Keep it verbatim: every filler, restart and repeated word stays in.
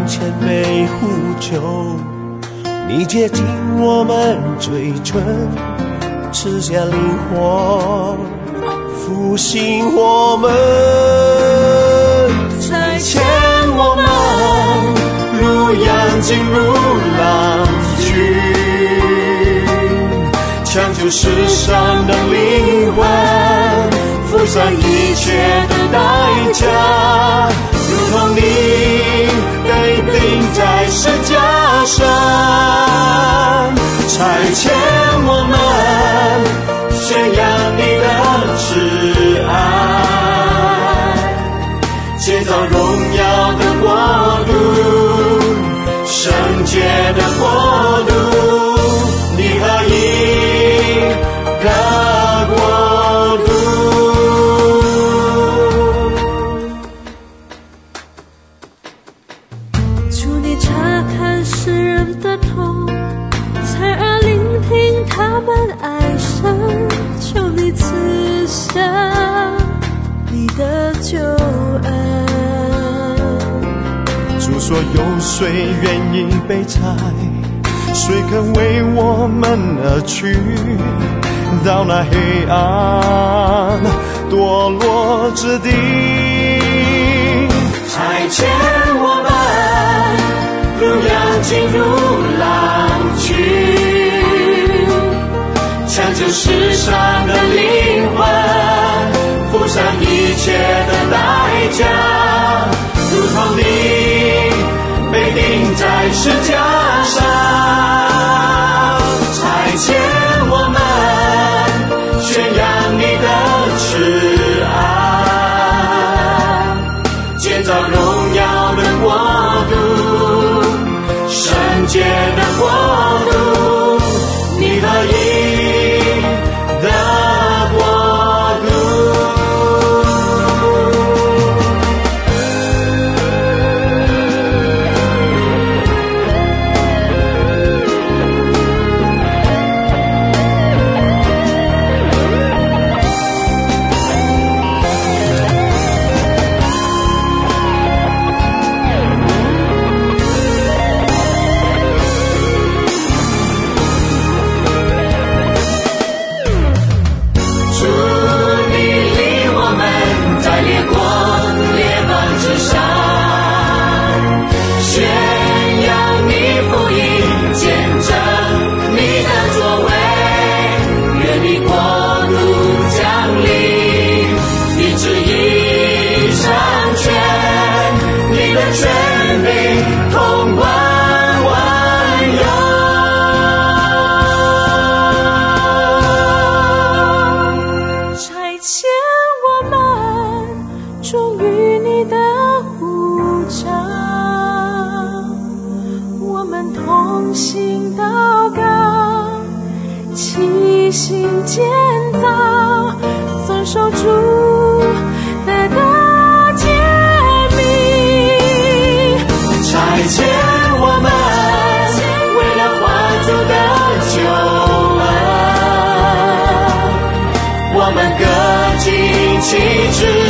前被呼救，你接近我们嘴唇，吃下灵火，复兴我们，差遣我们如羊进入狼群，抢救世上的灵魂，付上一切的代价，如同你被钉在十字架上，差遣我们宣扬你的慈爱，建造荣耀的国度，圣洁的国度，你何以的国度。 求你查看世人的痛，侧耳聆听他们哀声，求你赐下你的救恩。 主说有谁愿意被裁，谁肯为我们而去，到那黑暗堕落之地，差遣我们如羊进入狼群，抢救世上的灵魂，付上一切的代价，如同你被钉在十字架上，差遣我们宣扬你的慈爱，建造荣耀的国度，圣洁的国度，你何以的国度。我们各尽其职。